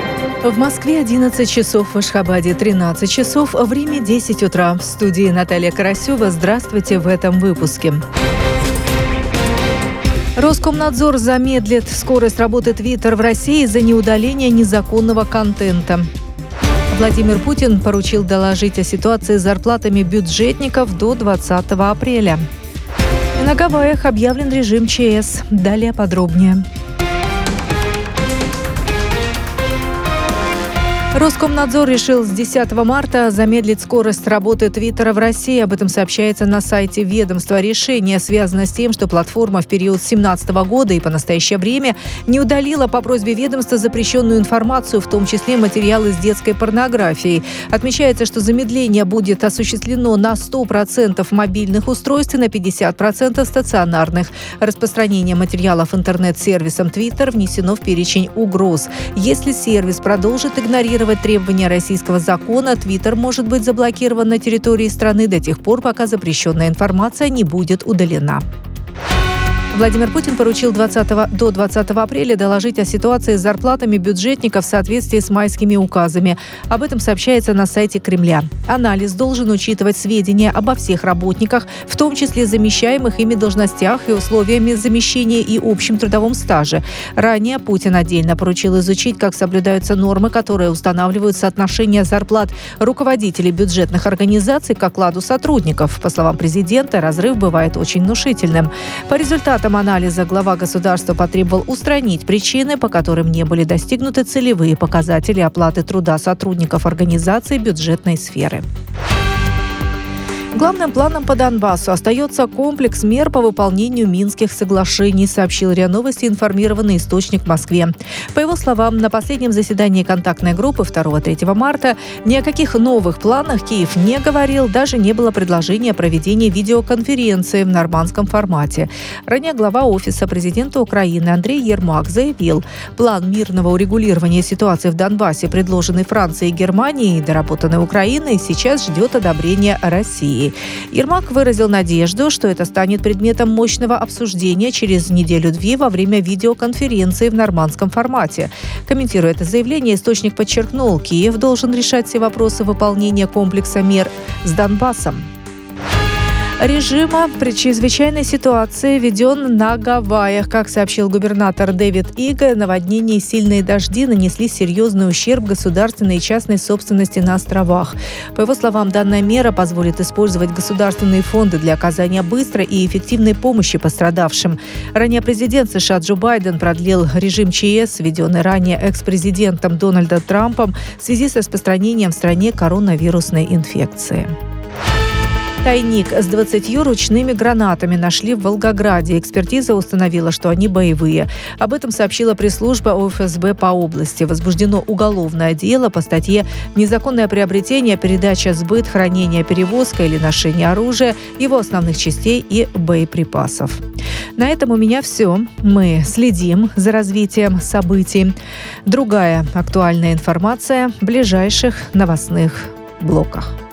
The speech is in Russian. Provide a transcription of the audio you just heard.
В Москве 11 часов, в Ашхабаде 13 часов, в Риме 10 утра. В студии Наталья Карасева. Здравствуйте в этом выпуске. Роскомнадзор замедлит скорость работы Twitter в России из-за неудаления незаконного контента. Владимир Путин поручил доложить о ситуации с зарплатами бюджетников до 20 апреля. И на Гавайях объявлен режим ЧС. Далее подробнее. Роскомнадзор решил с 10 марта замедлить скорость работы Твиттера в России. Об этом сообщается на сайте ведомства. Решение связано с тем, что платформа в период с 2017 года и по настоящее время не удалила по просьбе ведомства запрещенную информацию, в том числе материалы с детской порнографией. Отмечается, что замедление будет осуществлено на 100% мобильных устройств и на 50% стационарных. Распространение материалов интернет-сервисом Twitter внесено в перечень угроз. Если сервис продолжит игнорировать требования российского закона, Twitter может быть заблокирован на территории страны до тех пор, пока запрещенная информация не будет удалена. Владимир Путин поручил до 20 апреля доложить о ситуации с зарплатами бюджетников в соответствии с майскими указами. Об этом сообщается на сайте Кремля. Анализ должен учитывать сведения обо всех работниках, в том числе замещаемых ими должностях и условиями замещения и общем трудовом стаже. Ранее Путин отдельно поручил изучить, как соблюдаются нормы, которые устанавливают соотношение зарплат руководителей бюджетных организаций к окладу сотрудников. По словам президента, разрыв бывает очень внушительным. По результатам анализа глава государства потребовал устранить причины, по которым не были достигнуты целевые показатели оплаты труда сотрудников организаций бюджетной сферы. Главным планом по Донбассу остается комплекс мер по выполнению Минских соглашений, сообщил РИА Новости информированный источник в Москве. По его словам, на последнем заседании контактной группы 2-3 марта ни о каких новых планах Киев не говорил, даже не было предложения проведения видеоконференции в нормандском формате. Ранее глава Офиса президента Украины Андрей Ермак заявил, план мирного урегулирования ситуации в Донбассе, предложенный Францией и Германией и доработанный Украиной, сейчас ждет одобрения России. Ермак выразил надежду, что это станет предметом мощного обсуждения через неделю-две во время видеоконференции в нормандском формате. Комментируя это заявление, источник подчеркнул, Киев должен решать все вопросы выполнения комплекса мер с Донбассом. Режима при чрезвычайной ситуации введен на Гавайях. Как сообщил губернатор Дэвид Ига, наводнения и сильные дожди нанесли серьезный ущерб государственной и частной собственности на островах. По его словам, данная мера позволит использовать государственные фонды для оказания быстрой и эффективной помощи пострадавшим. Ранее президент США Джо Байден продлил режим ЧС, введенный ранее экс-президентом Дональдом Трампом в связи с распространением в стране коронавирусной инфекции. Тайник с 20 ручными гранатами нашли в Волгограде. Экспертиза установила, что они боевые. Об этом сообщила пресс-служба ФСБ по области. Возбуждено уголовное дело по статье «Незаконное приобретение, передача, сбыт, хранение, перевозка или ношение оружия, его основных частей и боеприпасов». На этом у меня все. Мы следим за развитием событий. Другая актуальная информация в ближайших новостных блоках.